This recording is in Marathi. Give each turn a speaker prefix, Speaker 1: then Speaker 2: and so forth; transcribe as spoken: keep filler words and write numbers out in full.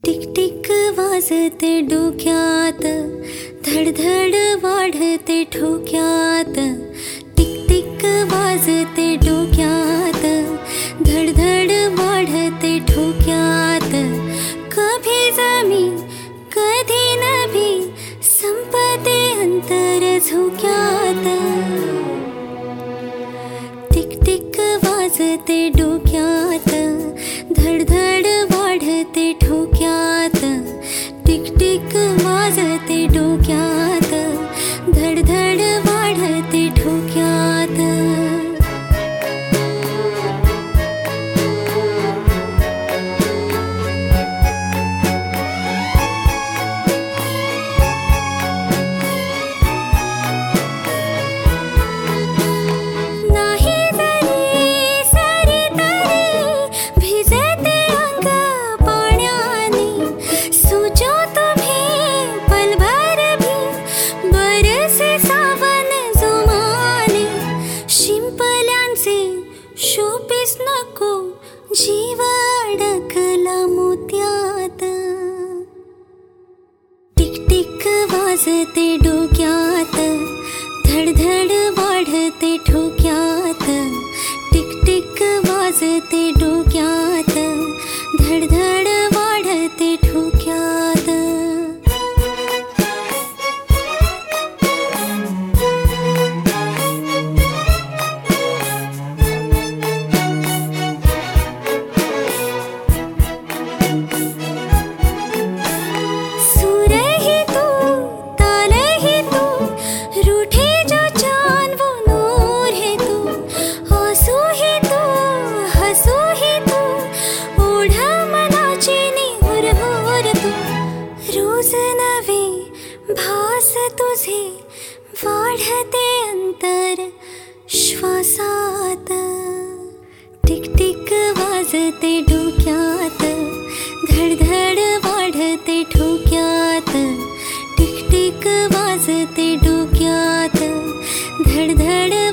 Speaker 1: टिक टिक वाजते डोक्यात, धडधड वाढते ठोक्यात. टिक टिक वाजते डोक्यात, धडधड वाढते ठोक्यात. कभी जमी कधी नभी, संपते अंतर झोक्यात. टिक टिक वाजते डोक्यात, धडधड वाढते ठोक्यात. टिक टिक वाजते डोक्यात, धडधड वाढते ठोक्यात. शोपीस नको, जीव अडकला मोत्यात. टिक टिक वाजते डोक्यात, धडधड वाढते ठोक्यात. टिक टिक वाजते डोक्यात, धडधड वाढते ठोक्यात. रोज नवे भास तुझे, वाढते अंतर श्वासात. टिक टिक वाजते डोक्यात, धडधड वाढते ठोक्यात. टिक टिक वाजते डोक्यात, धडधड